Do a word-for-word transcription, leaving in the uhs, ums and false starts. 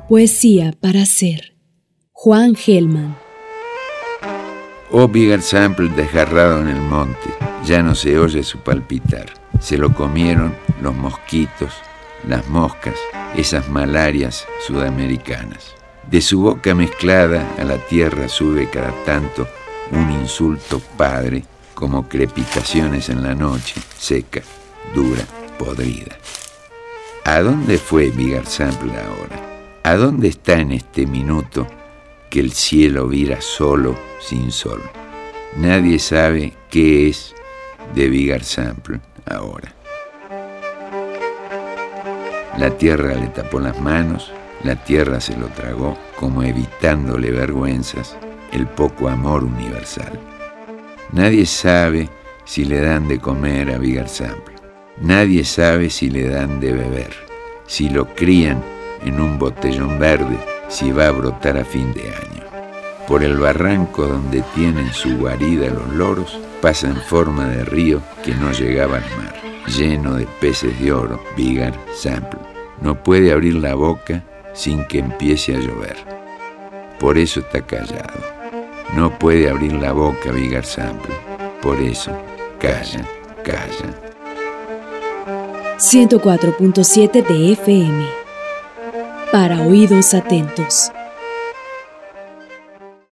Poesía para hacer. Juan Gelman. Oh Bigard Sample desgarrado en el monte, ya no se oye su palpitar. Se lo comieron los mosquitos, las moscas, esas malarias sudamericanas. De su boca mezclada a la tierra sube cada tanto un insulto padre, como crepitaciones en la noche, seca, dura, podrida. ¿A dónde fue Bigard Sample ahora? ¿A dónde está en este minuto que el cielo vira solo, sin sol? Nadie sabe qué es de Bigard Sample ahora. La tierra le tapó las manos, la tierra se lo tragó, como evitándole vergüenzas, el poco amor universal. Nadie sabe si le dan de comer a Bigard Sample. Nadie sabe si le dan de beber, si lo crían en un botellón verde, si va a brotar a fin de año. Por el barranco donde tienen su guarida los loros, pasa en forma de río que no llegaba al mar, lleno de peces de oro, Bigard Sample. No puede abrir la boca sin que empiece a llover. Por eso está callado. No puede abrir la boca Bigard Sample. Por eso, calla, calla. ciento cuatro punto siete de F M. Para oídos atentos.